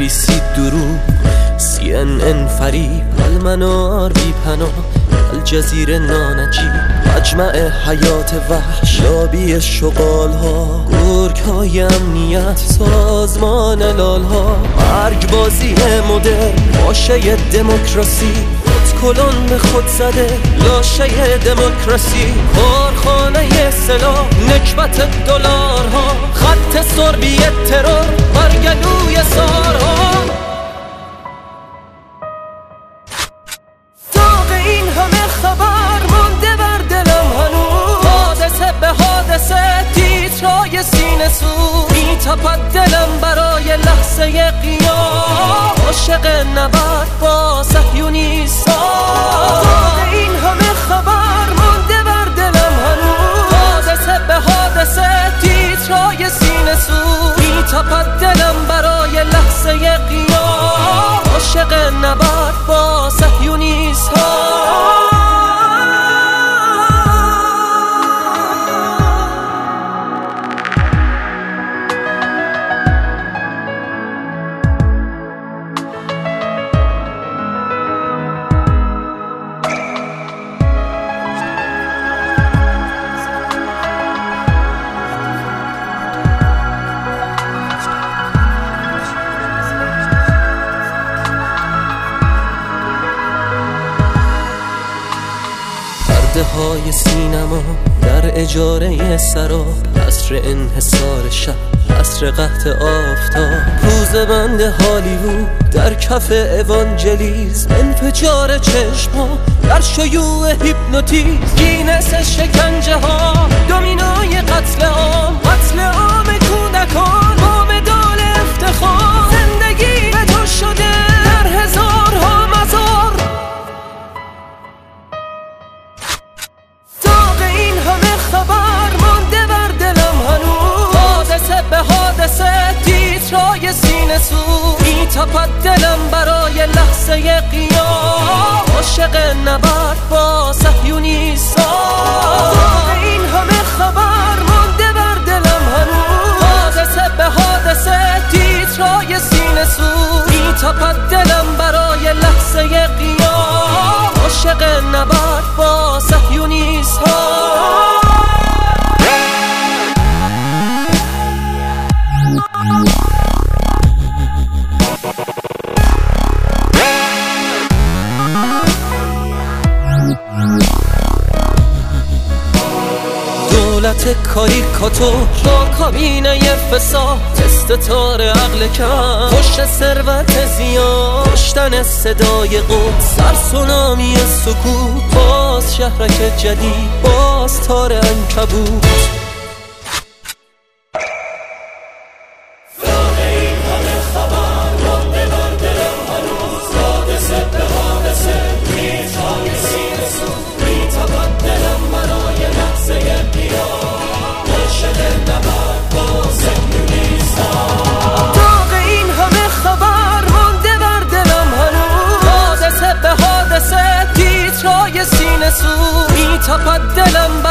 BBC دروغ، CNN فریب، المنار بی پناه، الجزیره نانجیب، مجمع حیات وحش، لابی شغال ها، گرگ های امنیت، سازمان لال ها، مرگ بازی مدرن، باشه دموکراسی، کلون به خود زده لاشه دموکراسی، کارخانه سلاح، نکبت دلارها، خط سربی ترور، برگلوی سارها. داغ این همه خبر مونده بر دلم هنوز، حادثه به حادثه تیترای سینه سوز، میتپد دلم برای لحظه قیام، عاشق نبرد با صهیونیستا. داغ این همه خبر مونده بر دلم هنوز، حادثه به حادثه تیترای سینه سوز، میتپد دلم برای لحظه قیام، عاشق نبرد با صهیونیستا. های سینما در اجاره سراب، عصر انحصار شب، عصر قحط آفتاب، پوزه بند هالیوود در کف اوانجلیزم، انفجار چشما در شیوع هیپنوتیزم، گینس شکنجه ها، دومینای قتل عام، قتل عام کودکان با مدال افتخار، زندگی به تو شده در هزارها مزار. خبر مونده بر دلم هنوز، حادثه به حادثه تیترای سینه سوز، میتپد دلم برای لحظه قیام، عاشق نبرد با صهیونیستا. داغ این همه خبر مونده بر دلم هنوز، حادثه به حادثه تیترای سینه سوز، میتپد دلم برای لحظه قیام، عاشق نبرد با صهیونیستا. دولت کاریکاتور با کابینه فساد، تست تار عقل کم، پشت ثروت زیاد، کشتن صدای قدس، سرسونامی سکوت، باز شهرک جدید، باز تار عنکبوت. میتپد دلم